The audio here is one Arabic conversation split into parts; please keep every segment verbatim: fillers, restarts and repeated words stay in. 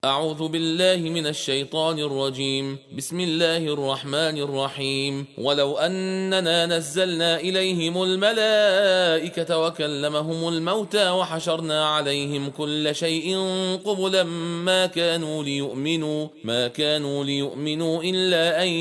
أعوذ بالله من الشيطان الرجيم. بسم الله الرحمن الرحيم. ولو أننا نزلنا إليهم الملائكة وكلمهم الموتى وحشرنا عليهم كل شيء قبلا ما كانوا ليؤمنوا ما كانوا ليؤمنوا إلا أن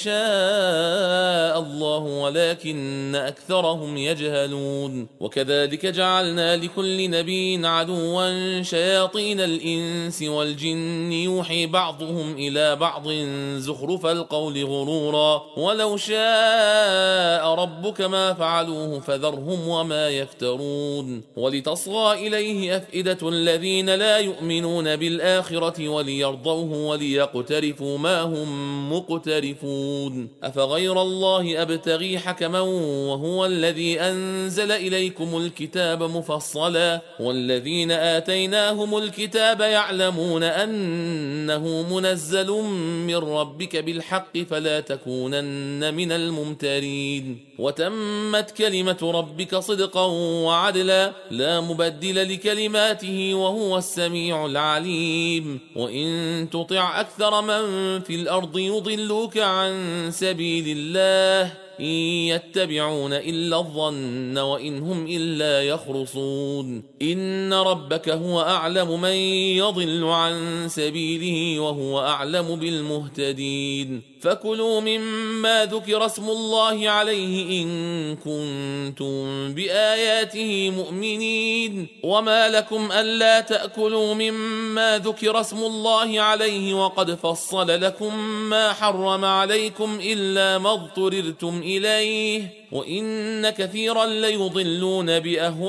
يشاء الله ولكن أكثرهم يجهلون. وكذلك جعلنا لكل نبي عدوا شياطين الإنس والجن يوحي بعضهم إلى بعض زخرف القول غرورا ولو شاء ربك ما فعلوه فذرهم وما يفترون. ولتصغى إليه أفئدة الذين لا يؤمنون بالآخرة وليرضوه وليقترفوا ما هم مقترفون. أفغير الله أبتغي حكما وهو الذي أنزل إليكم الكتاب مفصلا والذين آتيناهم الكتاب يعلمون أنه منزل من ربك بالحق فلا تكونن من الممترين. وتمت كلمة ربك صدقا وعدلا لا مبدل لكلماته وهو السميع العليم. وإن تطع أكثر من في الأرض يضلوك عن سبيل الله إن يتبعون إلا الظن وإن هم إلا يخرصون. إن ربك هو أعلم من يضل عن سبيله وهو أعلم بالمهتدين. فكلوا مما ذكر اسم الله عليه إن كنتم بآياته مؤمنين. وما لكم ألا تأكلوا مما ذكر اسم الله عليه وقد فصل لكم ما حرم عليكم إلا ما اضطررتم إليه وإن كثيرا ليضلون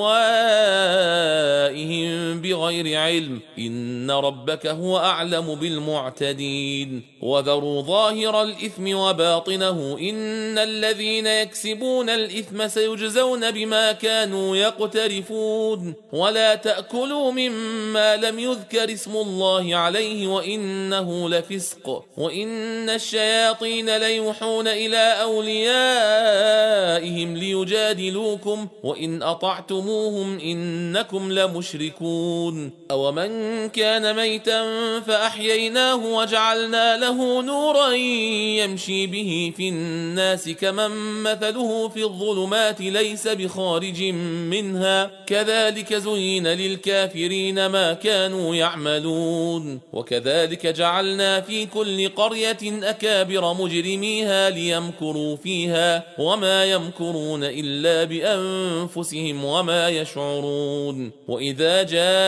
بأهوائهم بغير علم إن ربك هو أعلم بالمعتدين. وذروا ظاهر الإثم وباطنه إن الذين يكسبون الإثم سيجزون بما كانوا يقترفون. ولا تأكلوا مما لم يذكر اسم الله عليه وإنه لفسق وإن الشياطين ليوحون إلى أوليائهم ليجادلوكم وإن أطعتموهم إنكم لمشركون. أومن كان ميتا فأحييناه وجعلنا له نورا يمشي به في الناس كمن مثله في الظلمات ليس بخارج منها كذلك زين للكافرين ما كانوا يعملون. وكذلك جعلنا في كل قرية أكابر مجرميها ليمكروا فيها وما يمكرون إلا بأنفسهم وما يشعرون. وإذا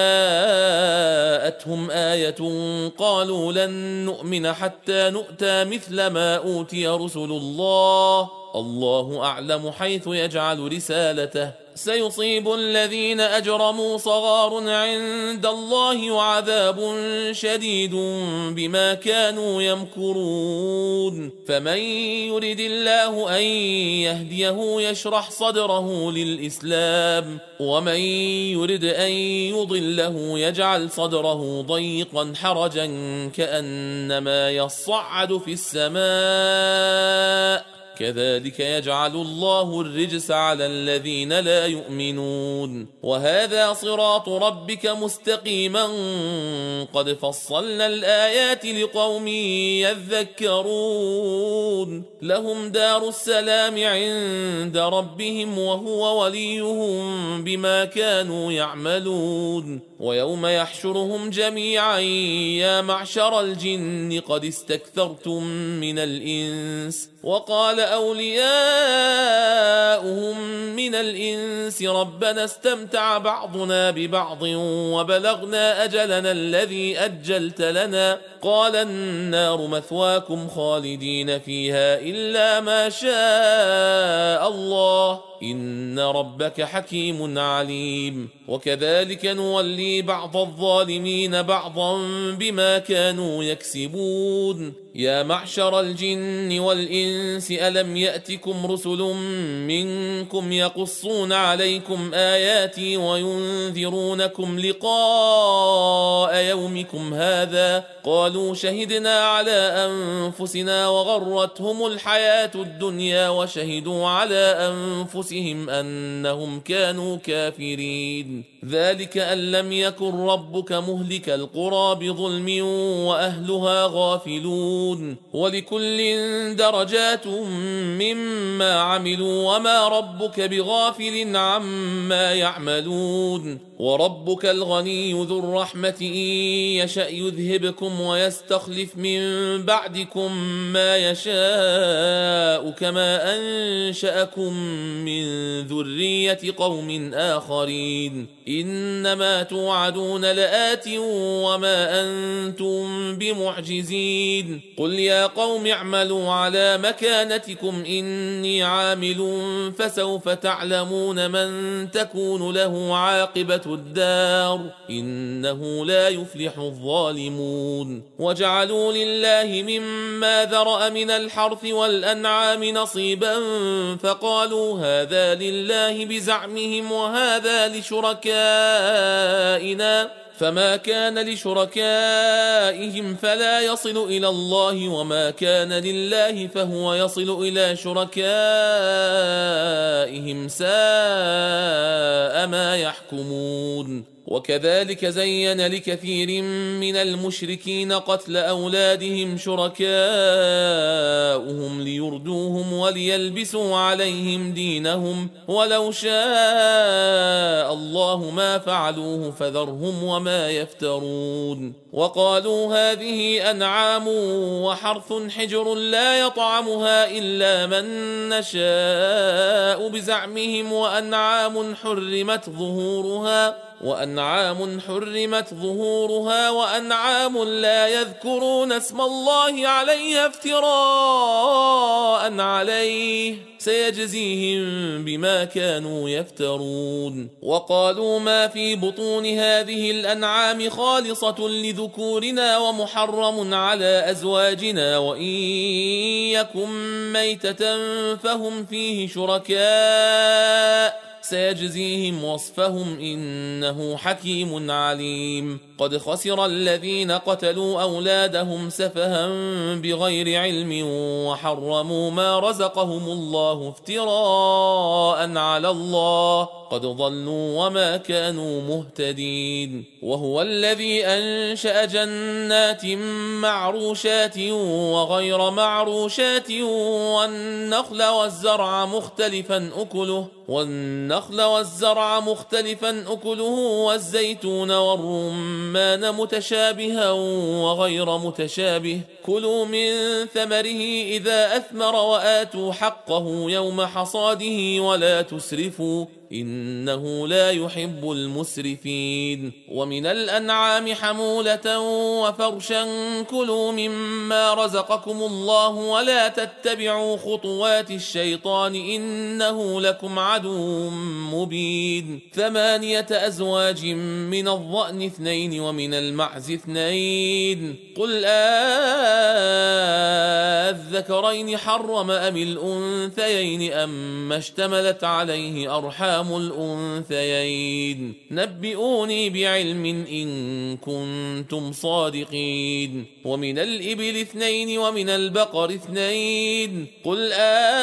جاءتهم آية قالوا لن نؤمن حتى نؤتى مثل ما أوتي رسل الله الله أعلم حيث يجعل رسالته سيصيب الذين أجرموا صغار عند الله وعذاب شديد بما كانوا يمكرون. فمن يرد الله أن يهديه يشرح صدره للإسلام ومن يرد أن يضله يجعل صدره ضيقا حرجا كأنما يصعد في السماء كذلك يجعل الله الرجس على الذين لا يؤمنون. وهذا صراط ربك مستقيما قد فصلنا الآيات لقوم يذكرون. لهم دار السلام عند ربهم وهو وليهم بما كانوا يعملون. ويوم يحشرهم جميعا يا معشر الجن قد استكثرتم من الإنس وقال أولياؤهم من الإنس ربنا استمتع بعضنا ببعض وبلغنا أجلنا الذي أجلت لنا قال النار مثواكم خالدين فيها إلا ما شاء الله إن ربك حكيم عليم. وكذلك نولي بعض الظالمين بعضا بما كانوا يكسبون. يا معشر الجن والإنس ألم يأتكم رسل منكم يقصون عليكم آياتي وينذرونكم لقاء يومكم هذا قالوا شهدنا على أنفسنا وغرتهم الحياة الدنيا وشهدوا على أنفسهم أنهم كانوا كافرين ذلك أن لم يكن ربك مهلك القرى بظلم وأهلها غافلون ولكل درجات مما عملوا وما ربك بغافل عما يعملون وربك الغني ذو الرحمة إن يشأ يذهبكم ويستخلف من بعدكم ما يشاء كما أنشأكم من ذرية قوم آخرين إنما توعدون لآت وما أنتم بمعجزين قل يا قوم اعملوا على مكانتكم إني عامل فسوف تعلمون من تكون له عاقبة الدار إنه لا يفلح الظالمون وجعلوا لله مما ذرأ من الحرث والأنعام نصيبا فقالوا هذا لله بزعمهم وهذا لشركائنا فما كان لشركائهم فلا يصل إلى الله وما كان لله فهو يصل إلى شركائهم ساء ما يحكمون وكذلك زين لكثير من المشركين قتل أولادهم شركاؤهم ليردوهم وليلبسوا عليهم دينهم ولو شاء الله ما فعلوه فذرهم وما يفترون وقالوا هذه أنعام وحرث حجر لا يطعمها إلا من نشاء بزعمهم وأنعام حرمت ظهورها وأنعام حرمت ظهورها وأنعام لا يذكرون اسم الله عليها افتراء عليه سيجزيهم بما كانوا يفترون وقالوا ما في بطون هذه الأنعام خالصة لذكورنا ومحرم على أزواجنا وإن يكن ميتة فهم فيه شركاء سيجزيهم وصفهم إنه حكيم عليم قد خسر الذين قتلوا أولادهم سفها بغير علم وحرموا ما رزقهم الله افتراء على الله قد ضلوا وما كانوا مهتدين وهو الذي أنشأ جنات معروشات وغير معروشات والنخل والزرع مختلفا أكله والنخل والزرع مختلفا أكله والزيتون والرمان متشابها وغير متشابه كلوا من ثمره إذا أثمر وآتوا حقه يوم حصاده ولا تسرفوا إنه لا يحب المسرفين ومن الأنعام حمولة وفرشا كلوا مما رزقكم الله ولا تتبعوا خطوات الشيطان إنه لكم عدو مبين ثمانية أزواج من الضأن اثنين ومن المعز اثنين قل أذكرين حرم أم الأنثيين أم اشتملت عليه أرحام الأنثيين نبئوني بعلم إن كنتم صادقين ومن الإبل اثنين ومن البقر اثنين قل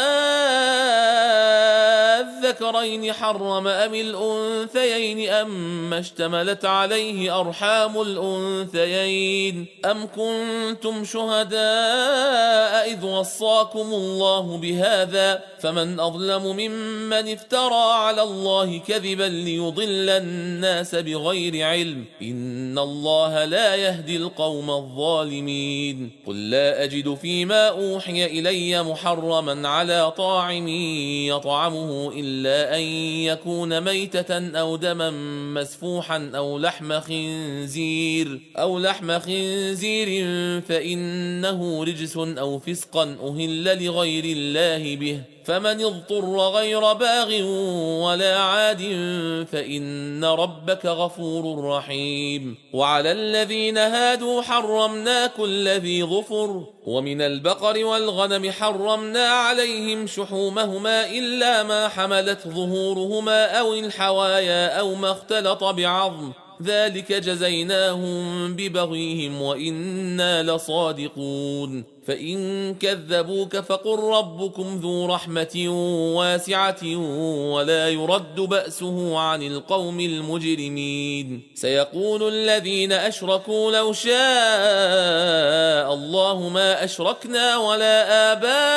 أذكرين حرم أم الأنثيين أم اشتملت عليه أرحام الأنثيين أم كنتم شهداء إذ وصاكم الله بهذا فمن أظلم ممن افترى على الله كذبا ليضل الناس بغير علم إن الله لا يهدي القوم الظالمين قل لا أجد فيما أوحي إلي محرما على طاعم يطعمه إلا أن يكون ميتة أو دما مسفوحا أو لحم خنزير أو لحم خنزير فإنه رجس أو فسقا أهل لغير الله به فمن اضطر غير باغ ولا عاد فإن ربك غفور رحيم وعلى الذين هادوا حرمنا كل ذي ظفر ومن البقر والغنم حرمنا عليهم شحومهما إلا ما حملت ظهورهما أو الحوايا أو ما اختلط بعظم ذلك جزيناهم ببغيهم وإنا لصادقون فإن كذبوك فقل ربكم ذو رحمة واسعة ولا يرد بأسه عن القوم المجرمين سيقول الذين أشركوا لو شاء الله ما أشركنا ولا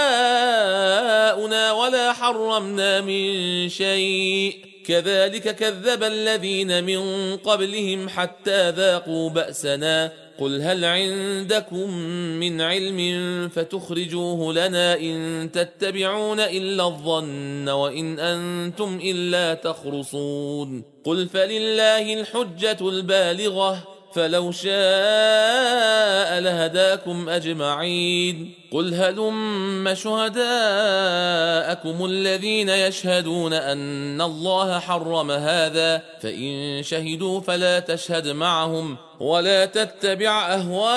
آباؤنا ولا حرمنا من شيء كذلك كذب الذين من قبلهم حتى ذاقوا بأسنا قل هل عندكم من علم فتخرجوه لنا إن تتبعون إلا الظن وإن أنتم إلا تخرصون قل فلله الحجة البالغة فلو شاء لهداكم أجمعين قل هلم شهداءكم الذين يشهدون أن الله حرم هذا فإن شهدوا فلا تشهد معهم ولا تتبع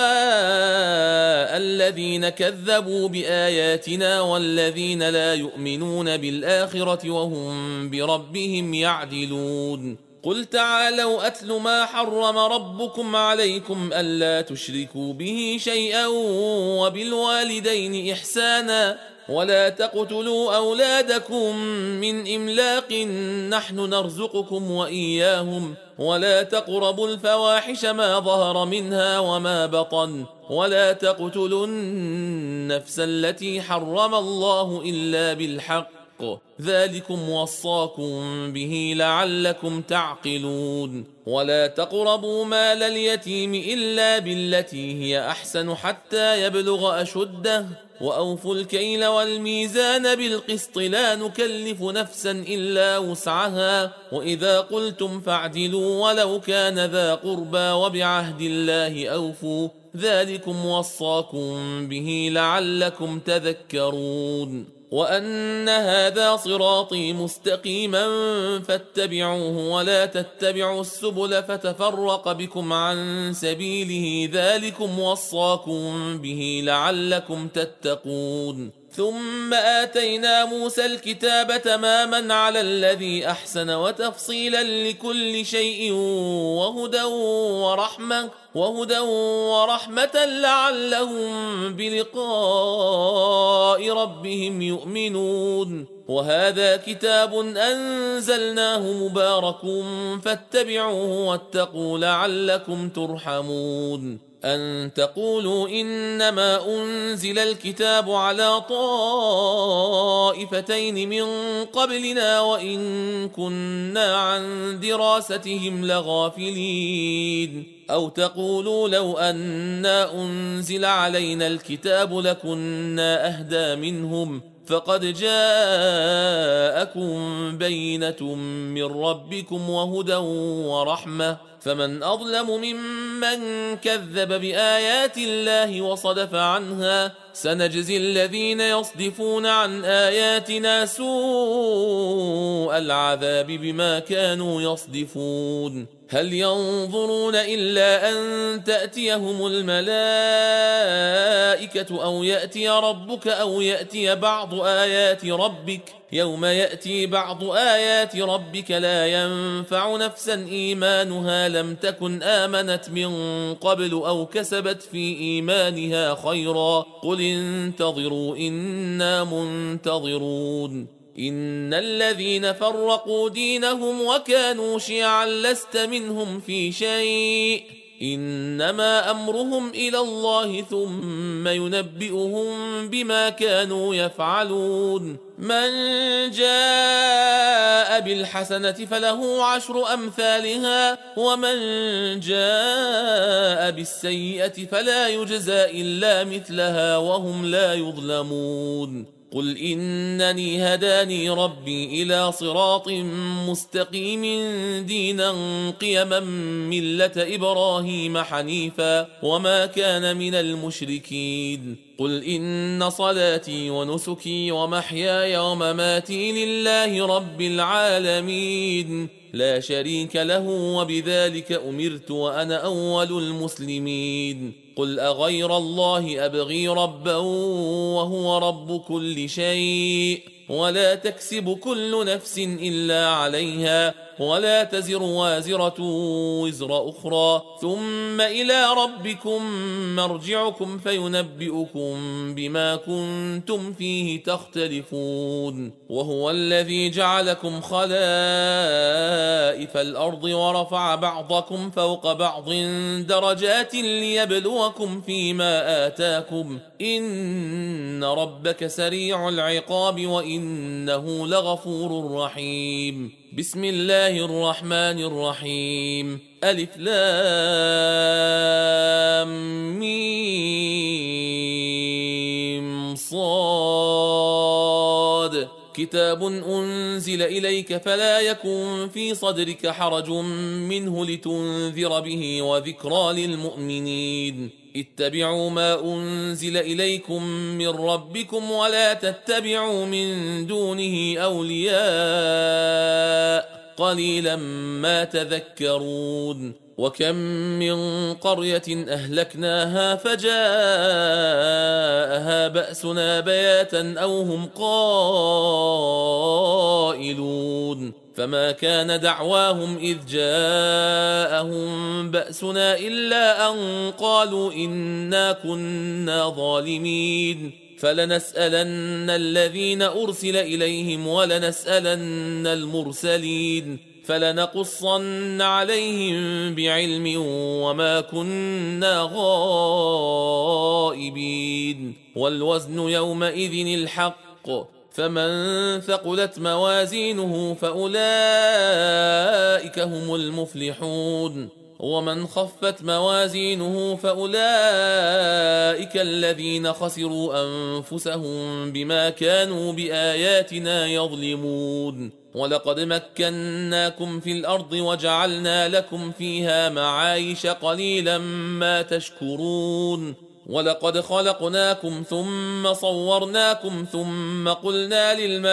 أهواء الذين كذبوا بآياتنا والذين لا يؤمنون بالآخرة وهم بربهم يعدلون قل تعالوا أتل ما حرم ربكم عليكم ألا تشركوا به شيئا وبالوالدين إحسانا ولا تقتلوا أولادكم من إملاق نحن نرزقكم وإياهم ولا تقربوا الفواحش ما ظهر منها وما بطن ولا تقتلوا النفس التي حرم الله إلا بالحق ذلكم وصاكم به لعلكم تعقلون ولا تقربوا مال اليتيم إلا بالتي هي أحسن حتى يبلغ أشده وأوفوا الكيل والميزان بالقسط لا نكلف نفسا إلا وسعها وإذا قلتم فاعدلوا ولو كان ذا قربى وبعهد الله أوفوا ذلكم وصاكم به لعلكم تذكرون وأن هذا صراطي مستقيما فاتبعوه ولا تتبعوا السبل فتفرق بكم عن سبيله ذلكم وصاكم به لعلكم تتقون ثم آتينا موسى الكتاب تماما على الذي أحسن وتفصيلا لكل شيء وهدى ورحمة وهدى ورحمة لعلهم بلقاء ربهم يؤمنون وهذا كتاب أنزلناه مبارك فاتبعوه واتقوا لعلكم ترحمون أن تقولوا إنما أنزل الكتاب على طائفتين من قبلنا وإن كنا عن دراستهم لغافلين أو تقولوا لو أنا أنزل علينا الكتاب لكنا أهدى منهم فقد جاءكم بينة من ربكم وهدى ورحمة فمن أظلم ممن كذب بآيات الله وصدف عنها سنجزي الذين يصدفون عن آياتنا سوء العذاب بما كانوا يصدفون هل ينظرون إلا أن تأتيهم الملائكة أو يأتي ربك أو يأتي بعض آيات ربك يوم يأتي بعض آيات ربك لا ينفع نفسا إيمانها لم تكن آمنت من قبل أو كسبت في إيمانها خيرا قل انتظروا إنا منتظرون إن الذين فرقوا دينهم وكانوا شيعا لست منهم في شيء إنما أمرهم إلى الله ثم ينبئهم بما كانوا يفعلون من جاء بالحسنة فله عشر أمثالها ومن جاء بالسيئة فلا يجزى إلا مثلها وهم لا يظلمون قل إنني هداني ربي إلى صراط مستقيم دينا قيما ملة إبراهيم حنيفا وما كان من المشركين قل إن صلاتي ونسكي ومحياي ومماتي لله رب العالمين لا شريك له وبذلك أمرت وأنا أول المسلمين قل أغير الله أبغي ربا وهو رب كل شيء ولا تكسب كل نفس إلا عليها ولا تزر وازرة وزر أخرى ثم إلى ربكم مرجعكم فينبئكم بما كنتم فيه تختلفون وهو الذي جعلكم خلائف الأرض ورفع بعضكم فوق بعض درجات ليبلوكم فيما آتاكم إن ربك سريع العقاب وإنه لغفور رحيم بسم الله الرحمن الرحيم ألف لام ميم صاد كتاب أنزل إليك فلا يكن في صدرك حرج منه لتنذر به وذكرى للمؤمنين اتبعوا ما أنزل إليكم من ربكم ولا تتبعوا من دونه أولياء قليلا ما تذكرون وكم من قرية أهلكناها فجاءها بأسنا بياتا أو هم قائلون فما كان دعواهم إذ جاءهم بأسنا إلا أن قالوا إنا كنا ظالمين فلنسألن الذين أرسل إليهم ولنسألن المرسلين فلنقصن عليهم بعلم وما كنا غائبين والوزن يومئذ الحق فمن ثقلت موازينه فأولئك هم المفلحون ومن خفت موازينه فأولئك الذين خسروا أنفسهم بما كانوا بآياتنا يظلمون ولقد مكناكم في الأرض وجعلنا لكم فيها معايش قليلا ما تشكرون ولقد خلقناكم ثم صورناكم ثم قلنا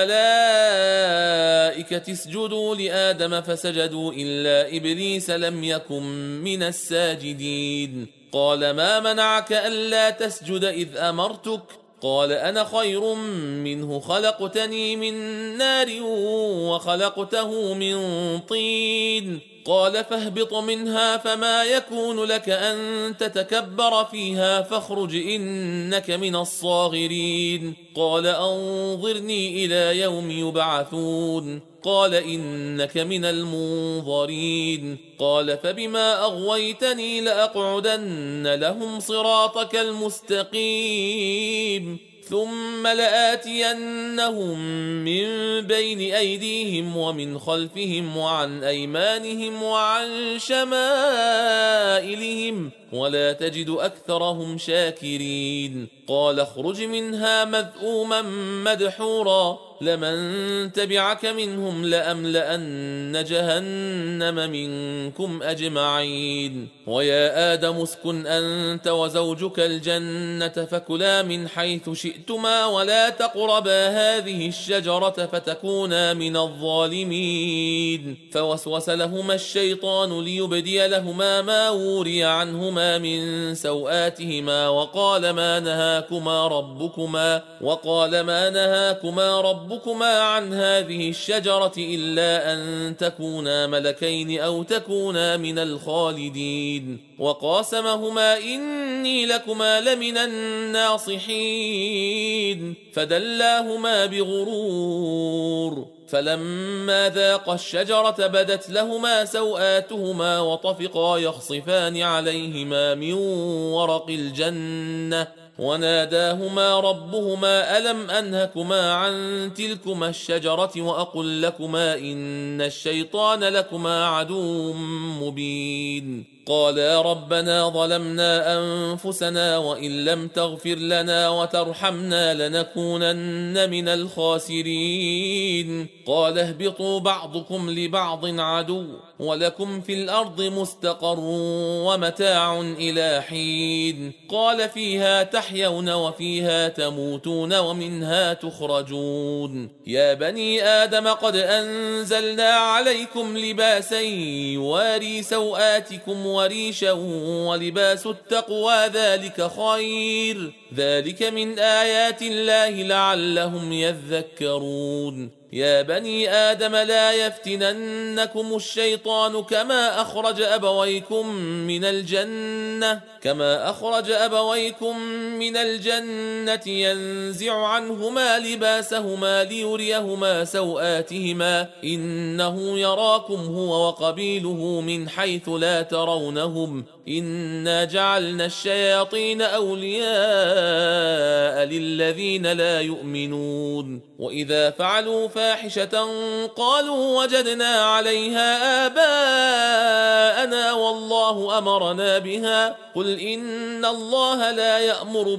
للملائكة اسجدوا لآدم فسجدوا إلا إبليس لم يكن من الساجدين قال ما منعك ألا تسجد إذ أمرتك قال أنا خير منه خلقتني من نار وخلقته من طين قال فاهبط منها فما يكون لك أن تتكبر فيها فاخرج إنك من الصاغرين قال أنظرني إلى يوم يبعثون قال إنك من المنظرين قال فبما أغويتني لأقعدن لهم صراطك المستقيم ثم لآتينهم من بين أيديهم ومن خلفهم وعن أيمانهم وعن شمائلهم ولا تجد أكثرهم شاكرين قال اخرج منها مذءوما مدحورا لمن تبعك منهم لأملأن جهنم منكم أجمعين ويا آدم اسكن أنت وزوجك الجنة فكلا من حيث شئتما ولا تقربا هذه الشجرة فتكونا من الظالمين فوسوس لهما الشيطان ليبدي لهما ما وري عنهما من سوآتهما وقال ما نهاكما ربكما وقال ما نهاكما ربكما عن هذه الشجرة إلا أن تكونا ملكين أو تكونا من الخالدين وقاسمهما إني لكما لمن الناصحين فدلاهما بغرور فلما ذاقا الشجرة بدت لهما سوآتهما وطفقا يخصفان عليهما من ورق الجنة وناداهما ربهما ألم أنهكما عن تلكما الشجرة وأقل لكما إن الشيطان لكما عدو مبين قالا ربنا ظلمنا أنفسنا وإن لم تغفر لنا وترحمنا لنكونن من الخاسرين قال اهبطوا بعضكم لبعض عدو ولكم في الأرض مستقر ومتاع إلى حين قال فيها تحيون وفيها تموتون ومنها تخرجون يا بني آدم قد أنزلنا عليكم لباسا يواري سوآتكم وريشا ولباس التقوى ذلك خير ذلك من آيات الله لعلهم يذكرون يا بني آدم لا يفتننكم الشيطان كما أخرج أبويكم من الجنة كما أخرج أبويكم من الجنة ينزع عنهما لباسهما ليريهما سوآتهما إنه يراكم هو وقبيله من حيث لا ترونهم إنا جعلنا الشياطين أولياء للذين لا يؤمنون وإذا فعلوا فاحشة قالوا وجدنا عليها آباءنا والله أمرنا بها قل إن الله لا يأمر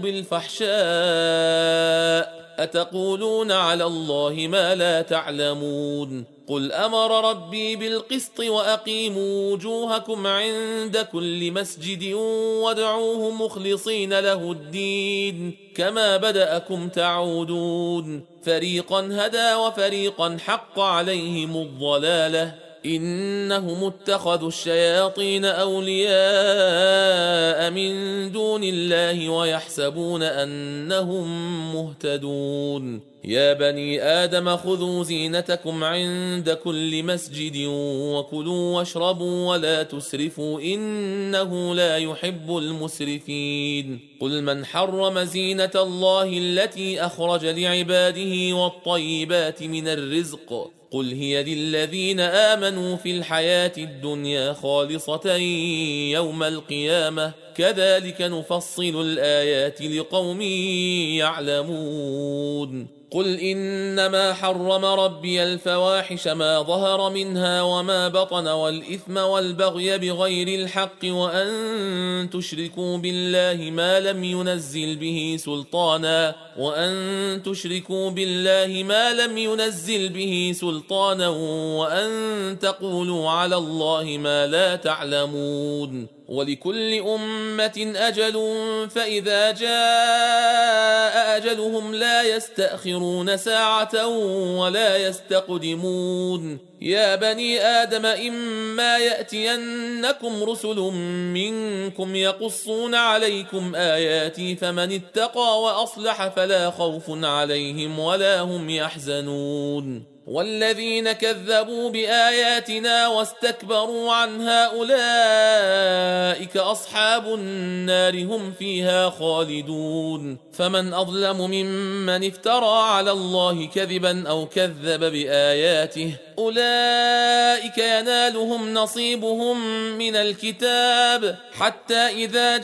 بالفحشاء أتقولون على الله ما لا تعلمون قل أمر ربي بالقسط وأقيموا وجوهكم عند كل مسجد وادعوه مخلصين له الدين كما بدأكم تعودون فريقا هدى وفريقا حق عليهم الضلالة إنهم اتخذوا الشياطين أولياء من دون الله ويحسبون أنهم مهتدون يا بني آدم خذوا زينتكم عند كل مسجد وكلوا واشربوا ولا تسرفوا إنه لا يحب المسرفين قل من حرم زينة الله التي أخرج لعباده والطيبات من الرزق قل هي للذين آمنوا في الحياة الدنيا خالصة يوم القيامة كذلك نفصل الآيات لقوم يعلمون قل إنما حرم ربي الفواحش ما ظهر منها وما بطن والإثم والبغي بغير الحق وأن تشركوا بالله ما لم ينزل به سلطانا وأن تشركوا بالله ما لم ينزل به سلطانا وأن تقولوا على الله ما لا تعلمون ولكل أمة أجل فإذا جاء أجلهم لا يستأخرون ساعة ولا يستقدمون يا بني آدم إما يأتينكم رسل منكم يقصون عليكم آياتي فمن اتقى وأصلح فلا خوف عليهم ولا هم يحزنون والذين كذبوا بآياتنا واستكبروا عنها أولئك أصحاب النار هم فيها خالدون فمن أظلم ممن افترى على الله كذبا أو كذب بآياته أولئك ينالهم نصيبهم من الكتاب حتى إذا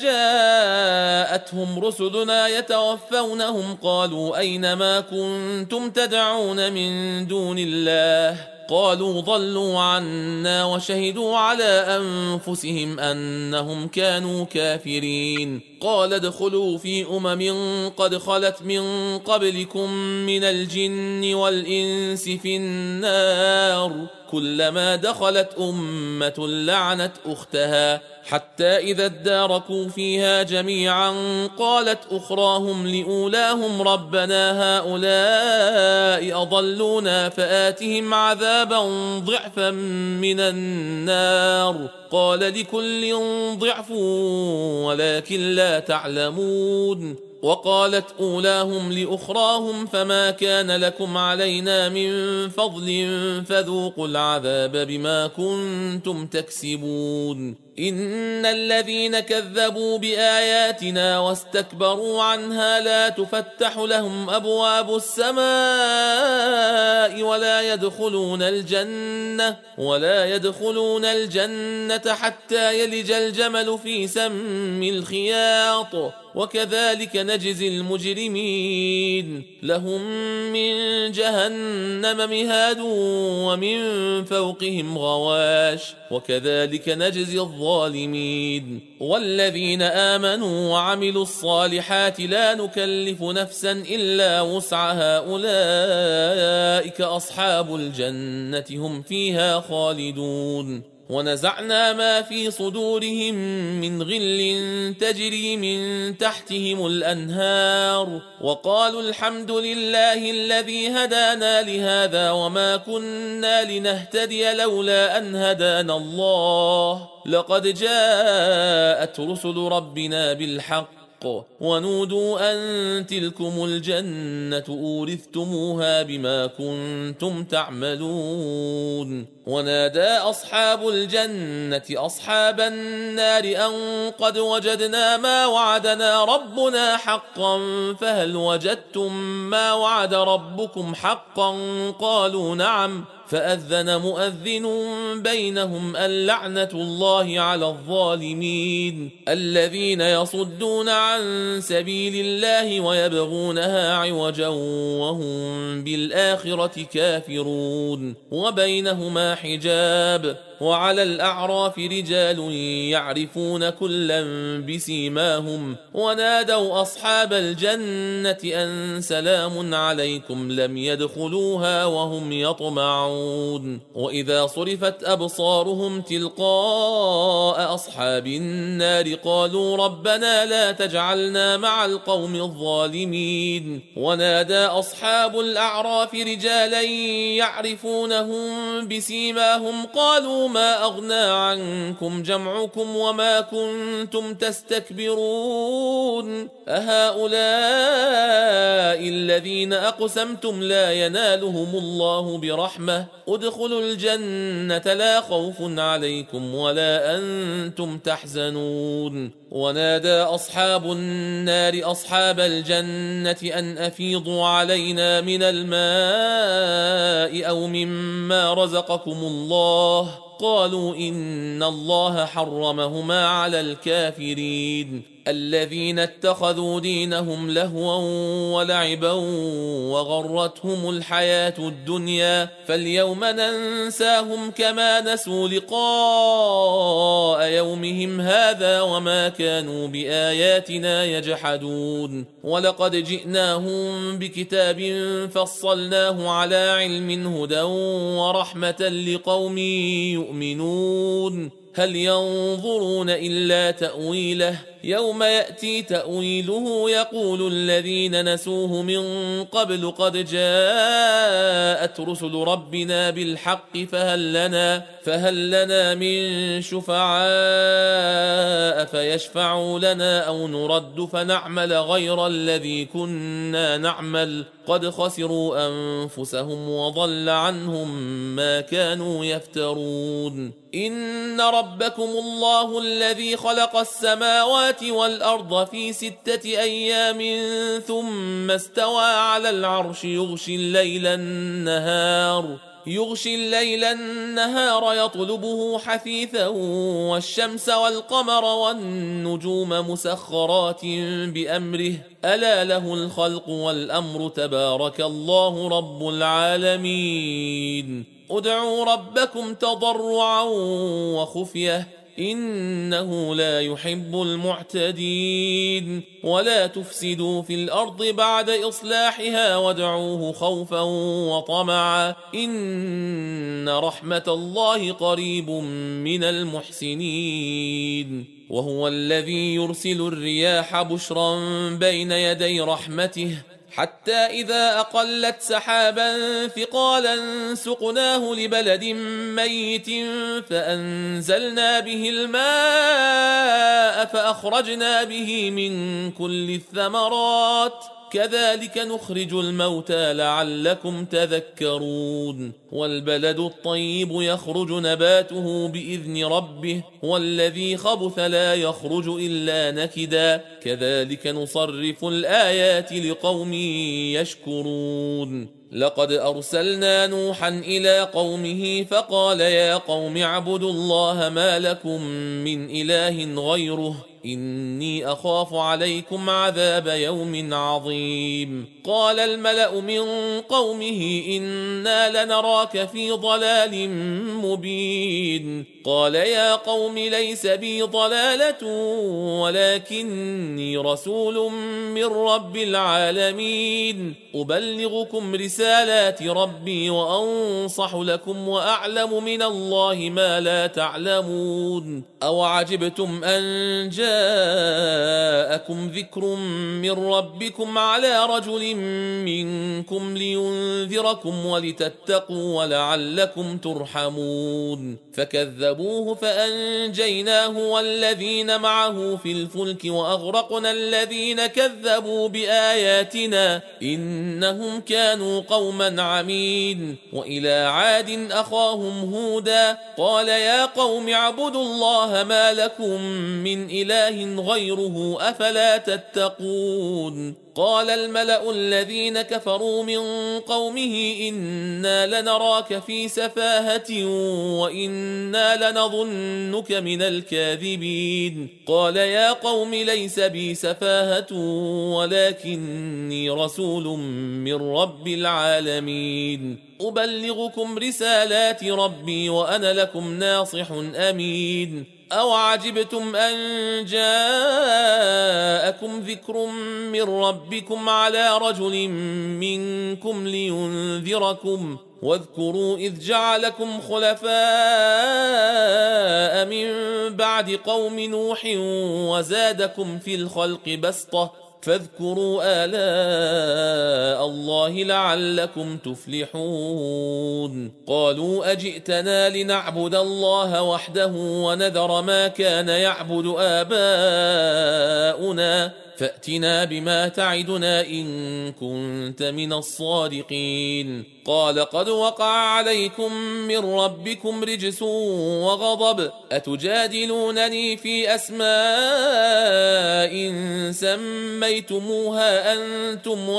جاءتهم رسلنا يتوفونهم قالوا أين ما كنتم تدعون من دون الله قالوا ضلوا عنا وشهدوا على أنفسهم أنهم كانوا كافرين قال ادخلوا في أمم قد خلت من قبلكم من الجن والإنس في النار كلما دخلت أمة لعنت أختها حتى إذا اداركوا فيها جميعا قالت أخراهم لأولاهم ربنا هؤلاء أضلونا فآتهم عذابا ضعفا من النار قال لكل ضعف ولكن لا تعلمون وقالت أولاهم لأخراهم فما كان لكم علينا من فضل فذوقوا العذاب بما كنتم تكسبون إن الذين كذبوا بآياتنا واستكبروا عنها لا تفتح لهم أبواب السماء ولا يدخلون الجنة ولا يدخلون الجنة حتى يلج الجمل في سم الخياط وكذلك نجزي المجرمين لهم من جهنم مهاد ومن فوقهم غواش وكذلك نجزي الظالمين والذين آمنوا وعملوا الصالحات لا نكلف نفسا إلا وسعها أولئك أصحاب الجنة هم فيها خالدون ونزعنا ما في صدورهم من غل تجري من تحتهم الأنهار وقالوا الحمد لله الذي هدانا لهذا وما كنا لنهتدي لولا أن هدانا الله لقد جاءت رسل ربنا بالحق ونودوا أن تلكم الجنة أورثتموها بما كنتم تعملون. ونادى أصحاب الجنة أصحاب النار أن قد وجدنا ما وعدنا ربنا حقا فهل وجدتم ما وعد ربكم حقا؟ قالوا نعم. فأذن مؤذن بينهم اللعنة الله على الظالمين الذين يصدون عن سبيل الله ويبغونها عوجا وهم بالآخرة كافرون. وبينهما حجاب. وعلى الأعراف رجال يعرفون كلا بسيماهم ونادوا أصحاب الجنة أن سلام عليكم لم يدخلوها وهم يطمعون. وإذا صرفت أبصارهم تلقاء أصحاب النار قالوا ربنا لا تجعلنا مع القوم الظالمين. ونادى أصحاب الأعراف رجالا يعرفونهم بسيماهم قالوا ما أغنى عنكم جمعكم وما كنتم تستكبرون أهؤلاء الذين أقسمتم لا ينالهم الله برحمة ادخلوا الجنة لا خوف عليكم ولا أنتم تحزنون. ونادى أصحاب النار أصحاب الجنة أن أفيضوا علينا من الماء أو مما رزقكم الله قالوا إن الله حرمهما على الكافرين الذين اتخذوا دينهم لهوا ولعبا وغرتهم الحياة الدنيا فاليوم ننساهم كما نسوا لقاء يومهم هذا وما كانوا بآياتنا يجحدون. ولقد جئناهم بكتاب فصلناه على علم هدى ورحمة لقوم يؤمنون هل ينظرون إلا تأويله يوم يأتي تأويله يقول الذين نسوه من قبل قد جاءت رسل ربنا بالحق فهل لنا, فهل لنا من شفعاء فيشفعوا لنا أو نرد فنعمل غير الذي كنا نعمل قد خسروا أنفسهم وضل عنهم ما كانوا يفترون. إن ربكم الله الذي خلق السماوات والأرض في ستة أيام ثم استوى على العرش يغشي الليل النهار يغشي الليل النهار يطلبه حثيثا والشمس والقمر والنجوم مسخرات بأمره ألا له الخلق والأمر تبارك الله رب العالمين. ادعوا ربكم تضرعا وخفية إنه لا يحب المعتدين. ولا تفسدوا في الأرض بعد إصلاحها وادعوه خوفا وطمعا إن رحمة الله قريب من المحسنين. وهو الذي يرسل الرياح بشرا بين يدي رحمته حتى إذا أقلت سحابا ثقالا سقناه لبلد ميت فأنزلنا به الماء فأخرجنا به من كل الثمرات كذلك نخرج الموتى لعلكم تذكرون. والبلد الطيب يخرج نباته بإذن ربه والذي خبث لا يخرج إلا نكدا كذلك نصرف الآيات لقوم يشكرون. لقد أرسلنا نوحا إلى قومه فقال يا قوم اعبدوا الله ما لكم من إله غيره إني أخاف عليكم عذاب يوم عظيم. قال الملأ من قومه إنا لنراك في ضلال مبين. قال يا قوم ليس بي ضلالة ولكني رسول من رب العالمين أبلغكم رسالة رسالات ربي وأنصح لكم وأعلم من الله ما لا تعلمون. أو عجبتم أن جاءكم ذكر من ربكم على رجل منكم لينذركم ولتتقوا ولعلكم ترحمون. فكذبوه فأنجيناه والذين معه في الفلك وأغرقنا الذين كذبوا بآياتنا إنهم كانوا قوما عمين. وإلى عاد أخاهم هودا قال يا قوم اعبدوا الله ما لكم من إله غيره أفلا تتقون. قال الملأ الذين كفروا من قومه إنا لنراك في سفاهة وإنا لنظنك من الكاذبين. قال يا قوم ليس بي سفاهة ولكني رسول من رب العالمين أبلغكم رسالات ربي وأنا لكم ناصح أمين. أو عجبتم أن جاءكم ذكر من ربكم على رجل منكم لينذركم واذكروا إذ جعلكم خلفاء من بعد قوم نوح وزادكم في الخلق بسطة فاذكروا آلاء الله لعلكم تفلحون. قالوا أجئتنا لنعبد الله وحده ونذر ما كان يعبد آباؤنا فأتنا بما تعدنا إن كنت من الصادقين. قال قد وقع عليكم من ربكم رجس وغضب أتجادلونني في أسماء سميتموها أنتم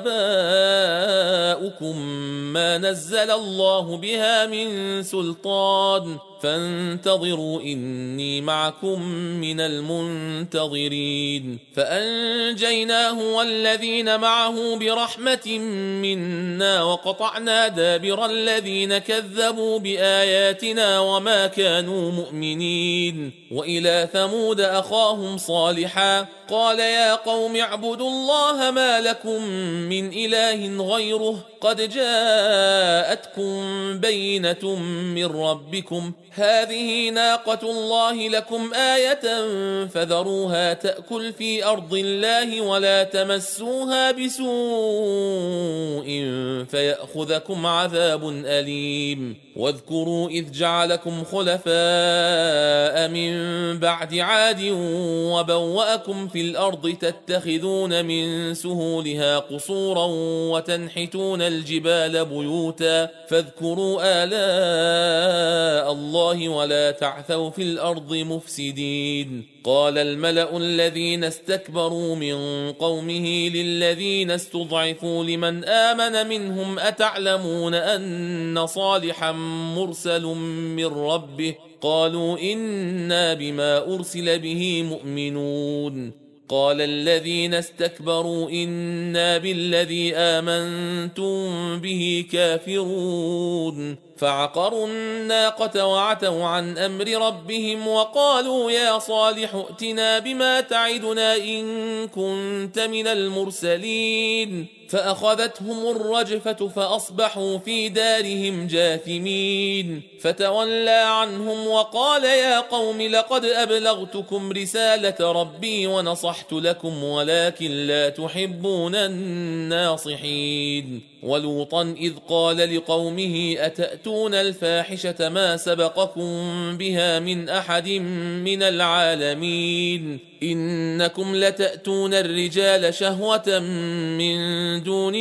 وآباؤكم ما نزل الله بها من سلطان فانتظروا إني معكم من المنتظرين. فأنجيناه والذين معه برحمة منا وقطعنا دابر الذين كذبوا بآياتنا وما كانوا مؤمنين. وإلى ثمود أخاهم صالحا قال يا قوم اعبدوا الله ما لكم من إله غيره قد جاءتكم بينة من ربكم هذه ناقة الله لكم آية فذروها تأكل في أرض الله ولا تمسوها بسوء فيأخذكم عذاب أليم. واذكروا إذ جعلكم خلفاء من بعد عاد وبوأكم في الأرض تتخذون من سهولها قصورا وتنحتون الجبال بيوتا فاذكروا آلاء الله ولا تعثوا في الأرض مفسدين. قال الملأ الذين استكبروا من قومه للذين استضعفوا لمن آمن منهم أتعلمون أن صالحا مرسل من ربه قالوا إنا بما أرسل به مؤمنون. قال الذين استكبروا إنا بالذي آمنتم به كافرون. فعقروا الناقة وعتوا عن أمر ربهم وقالوا يا صالح ائتنا بما تعدنا إن كنت من المرسلين. فأخذتهم الرجفة فأصبحوا في دارهم جاثمين. فتولى عنهم وقال يا قوم لقد أبلغتكم رسالة ربي ونصحت لكم ولكن لا تحبون الناصحين. ولوطا إذ قال لقومه أتأتون الفاحشة ما سبقكم بها من أحد من العالمين إنكم لتأتون الرجال شهوة من دون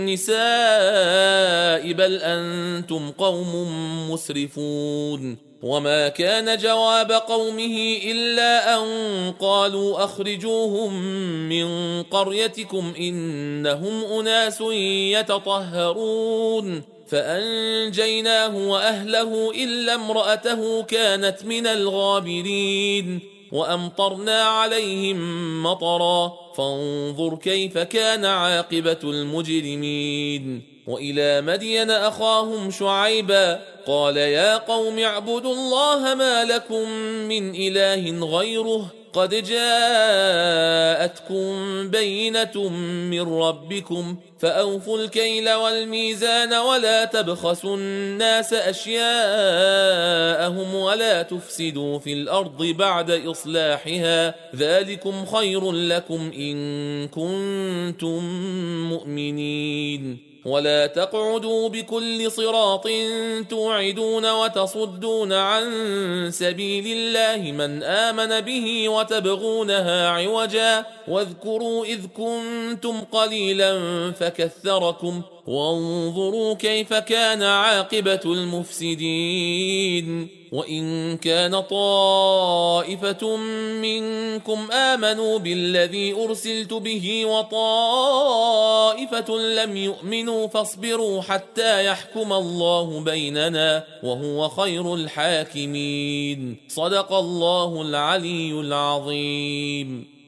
النساء بل أنتم قوم مسرفون. وما كان جواب قومه إلا أن قالوا أخرجوهم من قريتكم إنهم أناس يتطهرون. فأنجيناه وأهله إلا امرأته كانت من الغابرين. وأمطرنا عليهم مطرا فانظر كيف كان عاقبة المجرمين. وإلى مدين أخاهم شعيبا قال يا قوم اعبدوا الله ما لكم من إله غيره قد جاءتكم بينة من ربكم فأوفوا الكيل والميزان ولا تبخسوا الناس أشياءهم ولا تفسدوا في الأرض بعد إصلاحها ذلكم خير لكم إن كنتم مؤمنين ولا تقعدوا بكل صراط توعدون وتصدون عن سبيل الله من آمن به وتبغونها عوجا واذكروا إذ كنتم قليلا فكثركم وانظروا كيف كان عاقبة المفسدين وإن كان طائفة منكم آمنوا بالذي أرسلت به وطائفة لم يؤمنوا فاصبروا حتى يحكم الله بيننا وهو خير الحاكمين صدق الله العلي العظيم.